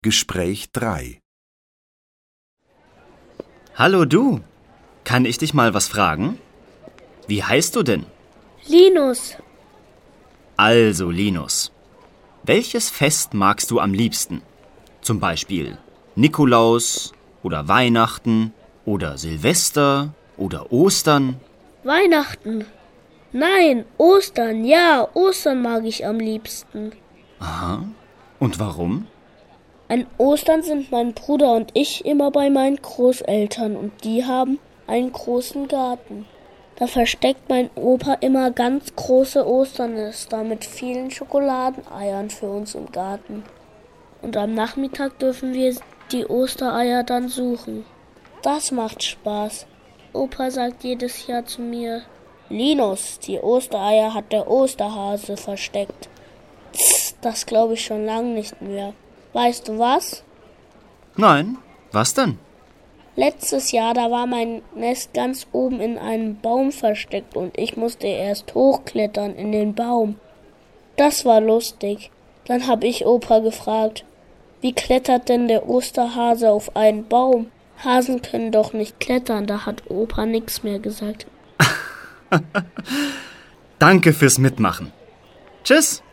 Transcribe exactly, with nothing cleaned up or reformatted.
Gespräch drei. Hallo du, kann ich dich mal was fragen? Wie heißt du denn? Linus. Also, Linus, welches Fest magst du am liebsten? Zum Beispiel Nikolaus oder Weihnachten oder Silvester oder Ostern? Weihnachten. Nein, Ostern. Ja, Ostern mag ich am liebsten. Aha. Und warum? An Ostern sind mein Bruder und ich immer bei meinen Großeltern und die haben einen großen Garten. Da versteckt mein Opa immer ganz große Osternester mit vielen Schokoladeneiern für uns im Garten. Und am Nachmittag dürfen wir die Ostereier dann suchen. Das macht Spaß. Opa sagt jedes Jahr zu mir: Linus, die Ostereier hat der Osterhase versteckt. Tss, das glaube ich schon lange nicht mehr. Weißt du was? Nein, was denn? Letztes Jahr, da war mein Nest ganz oben in einem Baum versteckt und ich musste erst hochklettern in den Baum. Das war lustig. Dann habe ich Opa gefragt: Wie klettert denn der Osterhase auf einen Baum? Hasen können doch nicht klettern. Da hat Opa nichts mehr gesagt. Danke fürs Mitmachen. Tschüss.